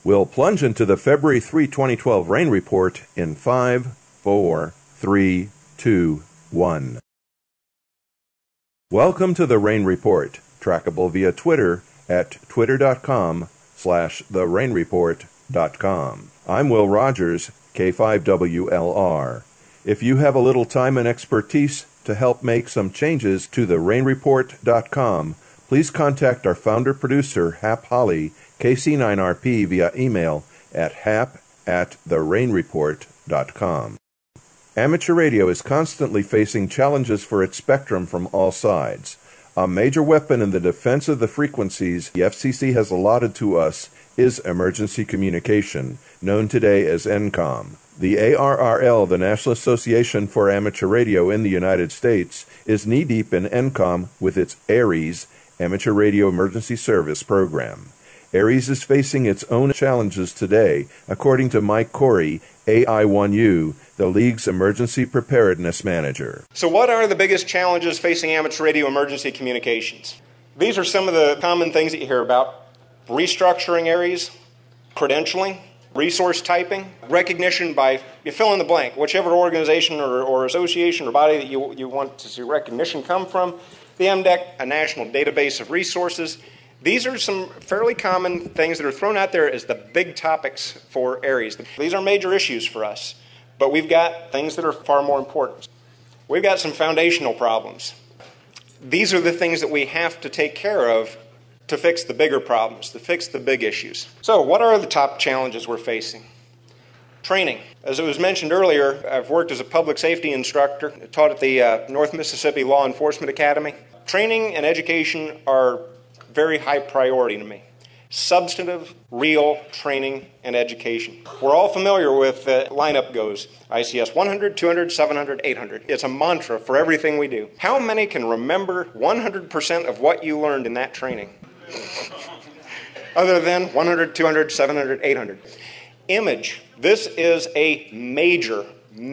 We'll plunge into the February 3, 2012 rain report in 5, 4, 3, 2, 1. Welcome to the Rain Report, trackable via Twitter at twitter.com/therainreport.com. I'm Will Rogers, K5WLR. If you have a little time and expertise to help make some changes to therainreport.com, please contact our founder-producer, Hap Holly, KC9RP, via email at hap@therainreport.com. Amateur radio is constantly facing challenges for its spectrum from all sides. A major weapon in the defense of the frequencies the FCC has allotted to us is emergency communication, known today as ENCOM. The ARRL, the National Association for Amateur Radio in the United States, is knee-deep in ENCOM with its ARES, Amateur Radio Emergency Service Program. ARES is facing its own challenges today, according to Mike Corey, AI1U, the League's Emergency Preparedness Manager. So what are the biggest challenges facing amateur radio emergency communications? These are some of the common things that you hear about. Restructuring ARES, credentialing, resource typing, recognition by, you fill in the blank, whichever organization or association or body that you want to see recognition come from. The MDEC, a national database of resources. These are some fairly common things that are thrown out there as the big topics for ARES. These are major issues for us, but we've got things that are far more important. We've got some foundational problems. These are the things that we have to take care of to fix the bigger problems, to fix the big issues. So what are the top challenges we're facing? Training. As it was mentioned earlier, I've worked as a public safety instructor, taught at the North Mississippi Law Enforcement Academy. Training and education are very high priority to me. Substantive, real training and education. We're all familiar with the lineup goes, ICS 100, 200, 700, 800. It's a mantra for everything we do. How many can remember 100% of what you learned in that training? Other than 100, 200, 700, 800. Image. This is a major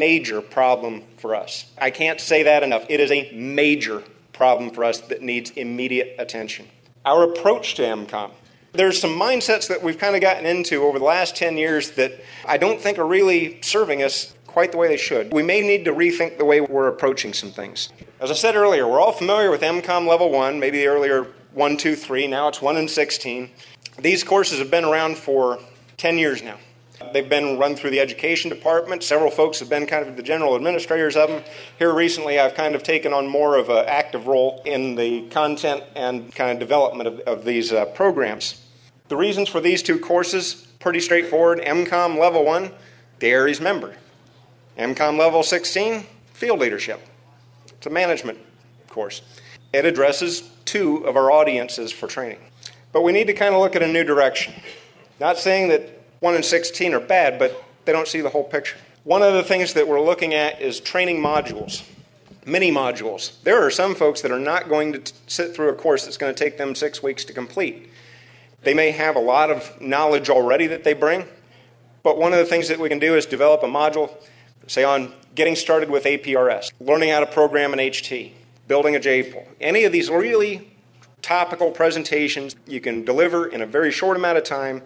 problem for us. I can't say that enough. It is a major problem for us that needs immediate attention. Our approach to EMCOM. There's some mindsets that we've kind of gotten into over the last 10 years that I don't think are really serving us quite the way they should. We may need to rethink the way we're approaching some things. As I said earlier, we're all familiar with EMCOM Level 1, maybe the earlier 1, 2, 3, now it's 1 and 16. These courses have been around for 10 years now. They've been run through the education department. Several folks have been kind of the general administrators of them. Here recently, I've kind of taken on more of an active role in the content and kind of development of these programs. The reasons for these two courses, pretty straightforward. EMCOM Level 1, the ARES member. EMCOM Level 16, field leadership. It's a management course. It addresses two of our audiences for training. But we need to kind of look at a new direction. Not saying that 1 and 16 are bad, but they don't see the whole picture. One of the things that we're looking at is training modules, mini modules. There are some folks that are not going to sit through a course that's going to take them 6 weeks to complete. They may have a lot of knowledge already that they bring, but one of the things that we can do is develop a module, say on getting started with APRS, learning how to program an HT, building a JPOL. Any of these really topical presentations you can deliver in a very short amount of time,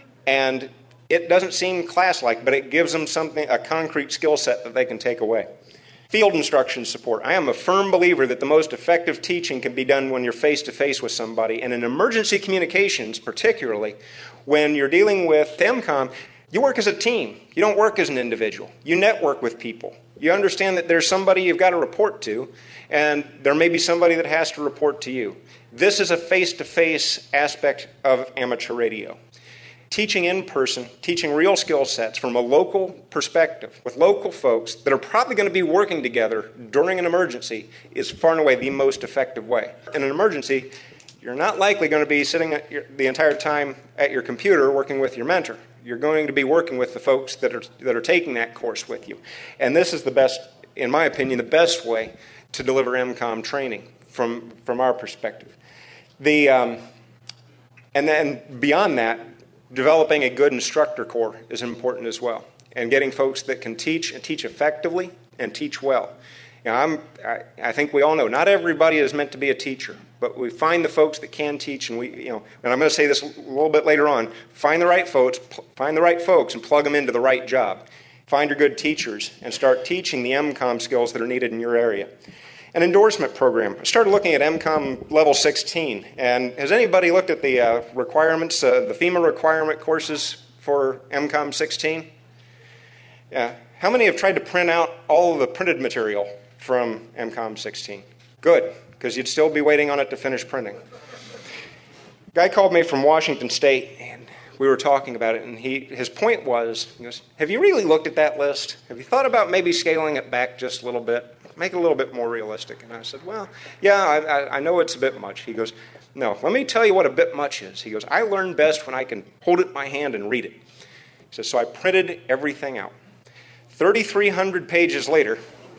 and it doesn't seem class-like, but it gives them something, a concrete skill set that they can take away. Field instruction support. I am a firm believer that the most effective teaching can be done when you're face-to-face with somebody. And in emergency communications, particularly, when you're dealing with EMCOM, you work as a team. You don't work as an individual. You network with people. You understand that there's somebody you've got to report to, and there may be somebody that has to report to you. This is a face-to-face aspect of amateur radio. Teaching in person, teaching real skill sets from a local perspective with local folks that are probably going to be working together during an emergency is far and away the most effective way. In an emergency, you're not likely going to be sitting the entire time at your computer working with your mentor. You're going to be working with the folks that are taking that course with you. And this is the best, in my opinion, the best way to deliver EMCOM training from our perspective. And then beyond that, developing a good instructor corps is important as well, and getting folks that can teach and teach effectively and teach well. You know, I think we all know not everybody is meant to be a teacher, but we find the folks that can teach, and and I'm going to say this a little bit later on. Find the right folks, and plug them into the right job. Find your good teachers and start teaching the MCOM skills that are needed in your area. An endorsement program. I started looking at MCOM level 16, and has anybody looked at the requirements, the FEMA requirement courses for MCOM 16? Yeah. How many have tried to print out all of the printed material from MCOM 16? Good, because you'd still be waiting on it to finish printing. A guy called me from Washington State, and we were talking about it, and his point was, he goes, have you really looked at that list? Have you thought about maybe scaling it back just a little bit? Make it a little bit more realistic. And I said, well, yeah, I know it's a bit much. He goes, no, let me tell you what a bit much is. He goes, I learn best when I can hold it in my hand and read it. He says, so I printed everything out. 3,300 pages later,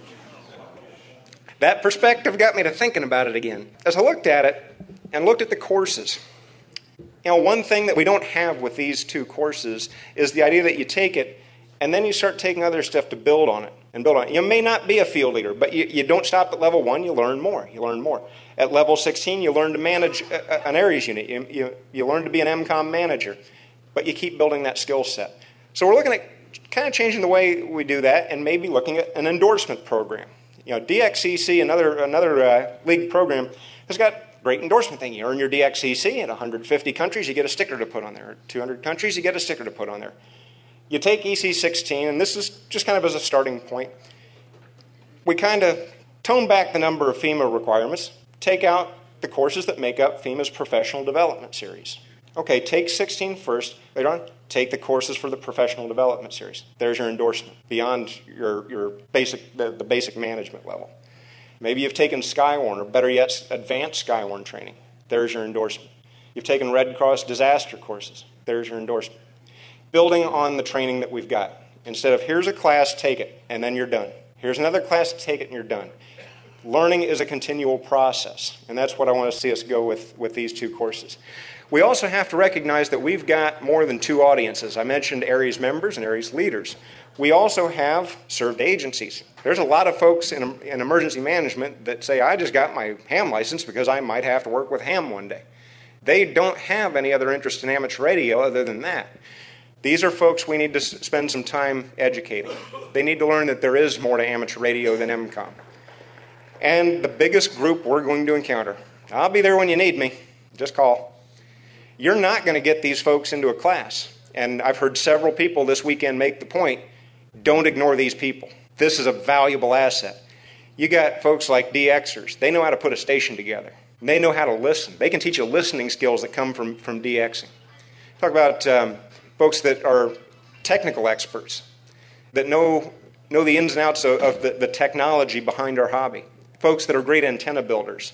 that perspective got me to thinking about it again. As I looked at it and looked at the courses, one thing that we don't have with these two courses is the idea that you take it and then you start taking other stuff to build on it. You may not be a field leader, but you don't stop at level 1, you learn more. At level 16, you learn to manage an Ares unit. You learn to be an MCOM manager, but you keep building that skill set. So we're looking at kind of changing the way we do that and maybe looking at an endorsement program. DXCC, another league program, has got great endorsement thing. You earn your DXCC at 150 countries, you get a sticker to put on there. 200 countries, you get a sticker to put on there. You take EC16, and this is just kind of as a starting point. We kind of tone back the number of FEMA requirements, take out the courses that make up FEMA's professional development series. Okay, take 16 first. Later on, take the courses for the professional development series. There's your endorsement beyond your basic the basic management level. Maybe you've taken Skywarn, or better yet, advanced Skywarn training. There's your endorsement. You've taken Red Cross disaster courses. There's your endorsement. Building on the training that we've got. Instead of here's a class, take it, and then you're done. Here's another class, take it, and you're done. Learning is a continual process, and that's what I want to see us go with these two courses. We also have to recognize that we've got more than two audiences. I mentioned Ares members and Ares leaders. We also have served agencies. There's a lot of folks in emergency management that say, I just got my ham license because I might have to work with ham one day. They don't have any other interest in amateur radio other than that. These are folks we need to spend some time educating. They need to learn that there is more to amateur radio than MCOM. And the biggest group we're going to encounter, I'll be there when you need me, just call. You're not going to get these folks into a class. And I've heard several people this weekend make the point, don't ignore these people. This is a valuable asset. You got folks like DXers. They know how to put a station together. They know how to listen. They can teach you listening skills that come from DXing. Talk about folks that are technical experts, that know the ins and outs of the technology behind our hobby. Folks that are great antenna builders.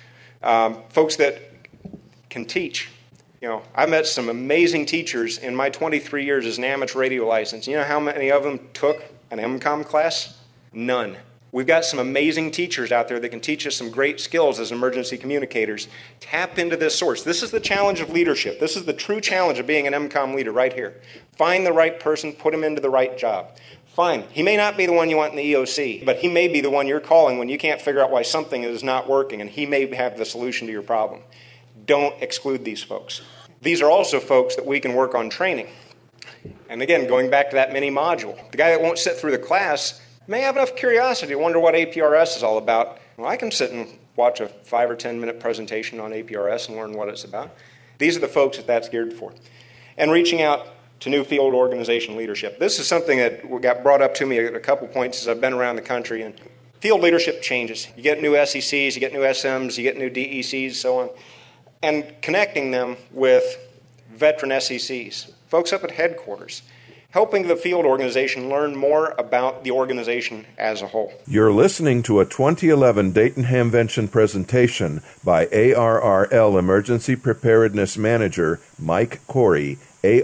Folks that can teach. I met some amazing teachers in my 23 years as an amateur radio license. You know how many of them took an MCOM class? None. We've got some amazing teachers out there that can teach us some great skills as emergency communicators. Tap into this source. This is the challenge of leadership. This is the true challenge of being an MCOM leader right here. Find the right person, put him into the right job. Fine. He may not be the one you want in the EOC, but he may be the one you're calling when you can't figure out why something is not working, and he may have the solution to your problem. Don't exclude these folks. These are also folks that we can work on training. And again, going back to that mini module, the guy that won't sit through the class may have enough curiosity to wonder what APRS is all about. Well, I can sit and watch a 5 or 10 minute presentation on APRS and learn what it's about. These are the folks that that's geared for. And reaching out to new field organization leadership. This is something that got brought up to me at a couple points as I've been around the country. And field leadership changes. You get new SECs, you get new SMs, you get new DECs, so on. And connecting them with veteran SECs, folks up at headquarters, helping the field organization learn more about the organization as a whole. You're listening to a 2011 Dayton Hamvention presentation by ARRL Emergency Preparedness Manager Mike Corey,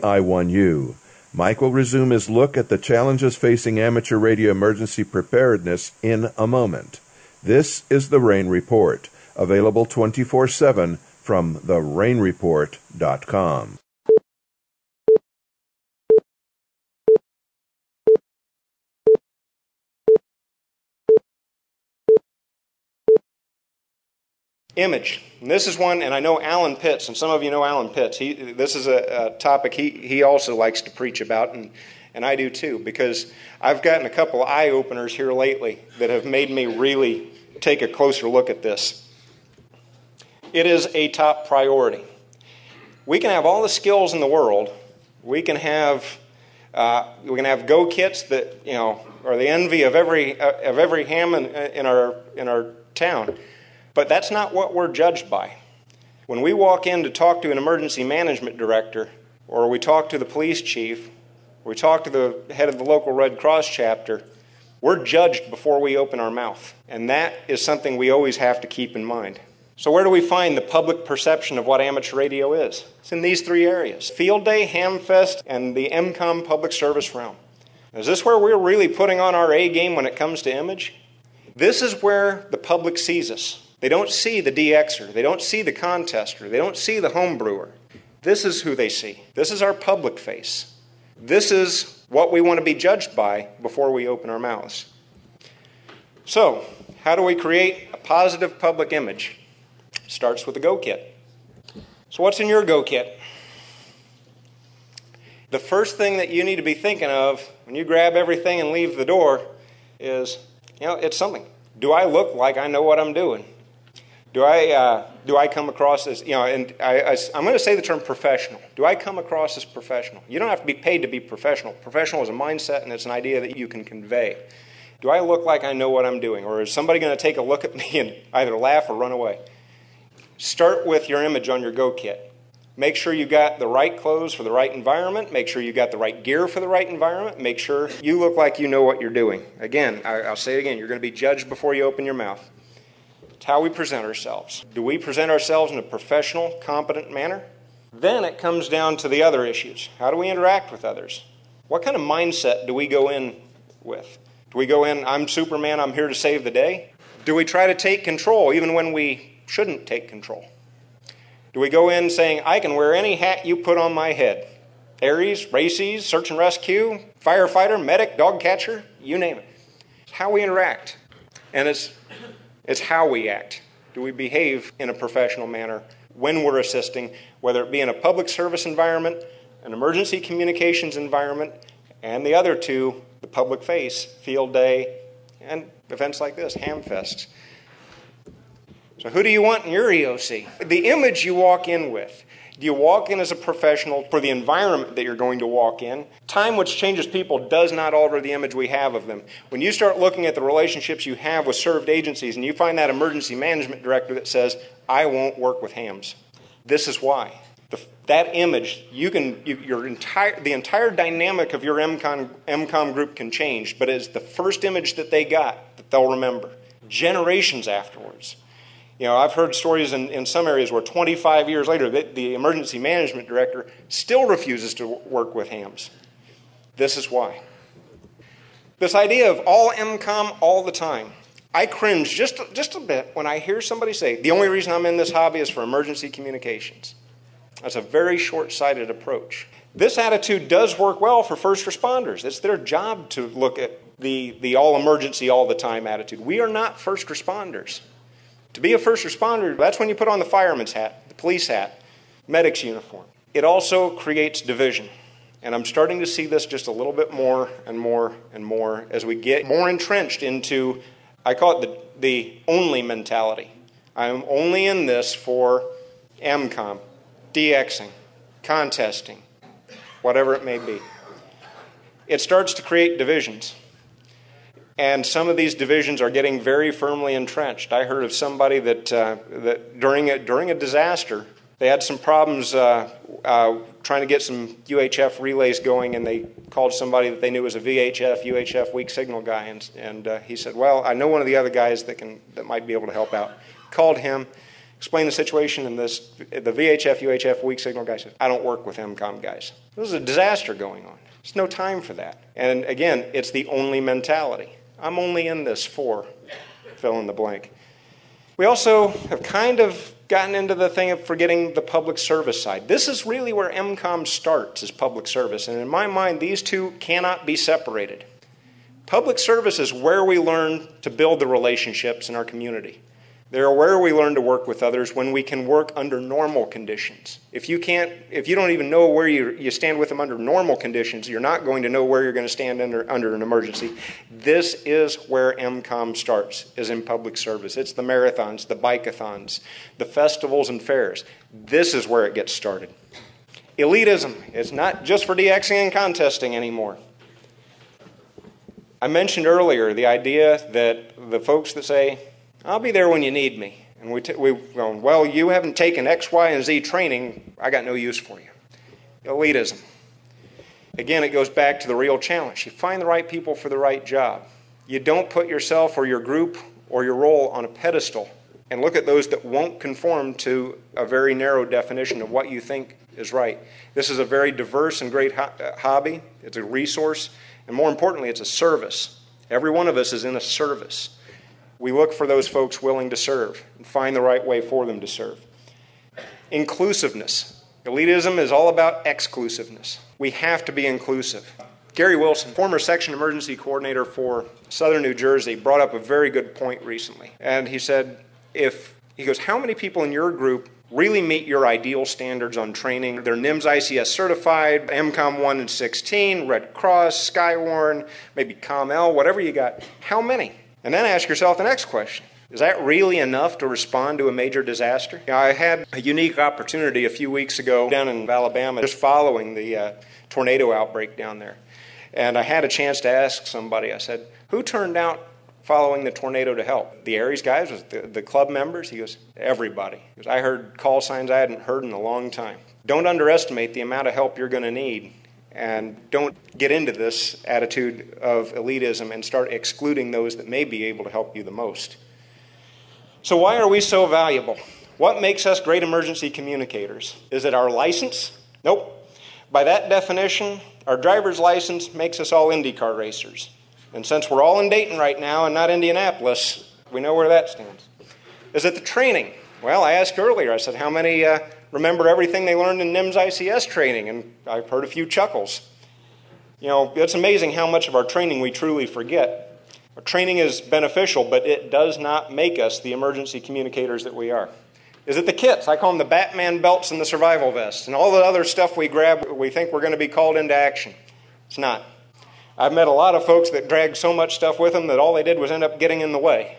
AI1U. Mike will resume his look at the challenges facing amateur radio emergency preparedness in a moment. This is the Rain Report, available 24/7 from therainreport.com. Image. And this is one, and I know Alan Pitts, and some of you know Alan Pitts. This is a topic he also likes to preach about, and I do too, because I've gotten a couple eye-openers here lately that have made me really take a closer look at this. It is a top priority. We can have all the skills in the world. We can have go kits that are the envy of every ham in our town. But that's not what we're judged by. When we walk in to talk to an emergency management director, or we talk to the police chief, or we talk to the head of the local Red Cross chapter, we're judged before we open our mouth. And that is something we always have to keep in mind. So where do we find the public perception of what amateur radio is? It's in these three areas: Field Day, Hamfest, and the MCOM public service realm. Is this where we're really putting on our A game when it comes to image? This is where the public sees us. They don't see the DXer. They don't see the contester. They don't see the home brewer. This is who they see. This is our public face. This is what we want to be judged by before we open our mouths. So, how do we create a positive public image? It starts with the Go Kit. So what's in your Go Kit? The first thing that you need to be thinking of when you grab everything and leave the door is, it's something. Do I look like I know what I'm doing? Do I come across as, and I'm going to say the term professional. Do I come across as professional? You don't have to be paid to be professional. Professional is a mindset, and it's an idea that you can convey. Do I look like I know what I'm doing? Or is somebody going to take a look at me and either laugh or run away? Start with your image on your Go Kit. Make sure you got the right clothes for the right environment. Make sure you got the right gear for the right environment. Make sure you look like you know what you're doing. Again, I'll say it again, you're going to be judged before you open your mouth. It's how we present ourselves. Do we present ourselves in a professional, competent manner? Then it comes down to the other issues. How do we interact with others? What kind of mindset do we go in with? Do we go in, I'm Superman, I'm here to save the day? Do we try to take control even when we shouldn't take control? Do we go in saying, I can wear any hat you put on my head? Aries, races, search and rescue, firefighter, medic, dog catcher, you name it. It's how we interact. And it's how we act. Do we behave in a professional manner when we're assisting, whether it be in a public service environment, an emergency communications environment, and the other two, the public face, Field Day, and events like this, Hamfests. So who do you want in your EOC? The image you walk in with. Do you walk in as a professional for the environment that you're going to walk in? Time which changes people does not alter the image we have of them. When you start looking at the relationships you have with served agencies and you find that emergency management director that says, I won't work with hams. This is why. That image, the entire dynamic of your MCOM group can change, but it's the first image that they got that they'll remember. Generations afterwards. I've heard stories in some areas where 25 years later, the emergency management director still refuses to work with hams. This is why. This idea of all MCOM all the time. I cringe just a bit when I hear somebody say, the only reason I'm in this hobby is for emergency communications. That's a very short-sighted approach. This attitude does work well for first responders. It's their job to look at the all-emergency all-the-time attitude. We are not first responders. To be a first responder, that's when you put on the fireman's hat, the police hat, medic's uniform. It also creates division. And I'm starting to see this just a little bit more and more and more as we get more entrenched into, I call it the only mentality. I'm only in this for MCOM, DXing, contesting, whatever it may be. It starts to create divisions. And some of these divisions are getting very firmly entrenched. I heard of somebody that during a disaster, they had some problems trying to get some UHF relays going, and they called somebody that they knew was a UHF weak signal guy, and he said, "Well, I know one of the other guys that might be able to help out." Called him, explained the situation, and the UHF weak signal guy said, "I don't work with MCOM guys." There was a disaster going on. There's no time for that. And again, it's the only mentality. I'm only in this for fill in the blank. We also have kind of gotten into the thing of forgetting the public service side. This is really where MCOM starts, is public service. And in my mind, these two cannot be separated. Public service is where we learn to build the relationships in our community. They're where we learn to work with others when we can work under normal conditions. If you don't even know where you stand with them under normal conditions, you're not going to know where you're going to stand under an emergency. This is where MCOM starts, is in public service. It's the marathons, the bike-a-thons, the festivals and fairs. This is where it gets started. Elitism is not just for DXing and contesting anymore. I mentioned earlier the idea that the folks that say, I'll be there when you need me. And we go, well, you haven't taken X, Y, and Z training. I got no use for you. Elitism. Again, it goes back to the real challenge. You find the right people for the right job. You don't put yourself or your group or your role on a pedestal and look at those that won't conform to a very narrow definition of what you think is right. This is a very diverse and great hobby. It's a resource. And more importantly, it's a service. Every one of us is in a service. We look for those folks willing to serve and find the right way for them to serve. Inclusiveness. Elitism is all about exclusiveness. We have to be inclusive. Gary Wilson, former section emergency coordinator for Southern New Jersey, brought up a very good point recently. And he said, how many people in your group really meet your ideal standards on training? They're NIMS ICS certified, MCOM 1 and 16, Red Cross, Skywarn, maybe COML, whatever you got. How many? And then ask yourself the next question. Is that really enough to respond to a major disaster? I had a unique opportunity a few weeks ago down in Alabama, just following the tornado outbreak down there. And I had a chance to ask somebody, I said, who turned out following the tornado to help? The Aries guys, was the club members? He goes, everybody. He goes, I heard call signs I hadn't heard in a long time. Don't underestimate the amount of help you're going to need. And don't get into this attitude of elitism and start excluding those that may be able to help you the most. So why are we so valuable? What makes us great emergency communicators? Is it our license? Nope. By that definition, our driver's license makes us all IndyCar racers. And since we're all in Dayton right now and not Indianapolis, we know where that stands. Is it the training? Well, I asked earlier, I said, how many remember everything they learned in NIMS ICS training? And I've heard a few chuckles. It's amazing how much of our training we truly forget. Our training is beneficial, but it does not make us the emergency communicators that we are. Is it the kits? I call them the Batman belts and the survival vests and all the other stuff we grab we think we're going to be called into action. It's not. I've met a lot of folks that drag so much stuff with them that all they did was end up getting in the way.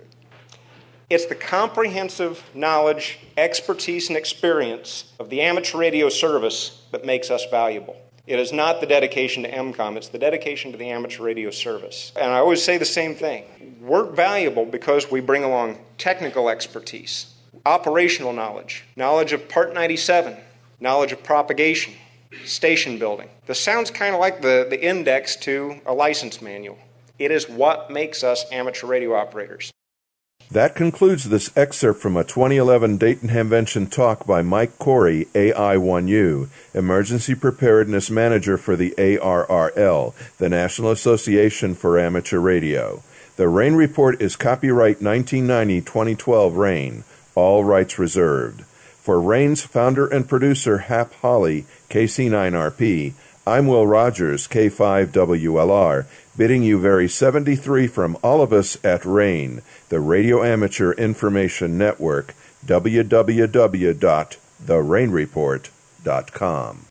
It's the comprehensive knowledge, expertise, and experience of the amateur radio service that makes us valuable. It is not the dedication to MCOM, it's the dedication to the amateur radio service. And I always say the same thing. We're valuable because we bring along technical expertise, operational knowledge, knowledge of Part 97, knowledge of propagation, station building. This sounds kind of like the index to a license manual. It is what makes us amateur radio operators. That concludes this excerpt from a 2011 Dayton Hamvention talk by Mike Corey, AI1U, Emergency Preparedness Manager for the ARRL, the National Association for Amateur Radio. The RAIN report is copyright 1990-2012 RAIN, all rights reserved. For RAIN's founder and producer, Hap Holly, KC9RP, I'm Will Rogers, K5WLR, bidding you very 73 from all of us at RAIN, the Radio Amateur Information Network, www.therainreport.com.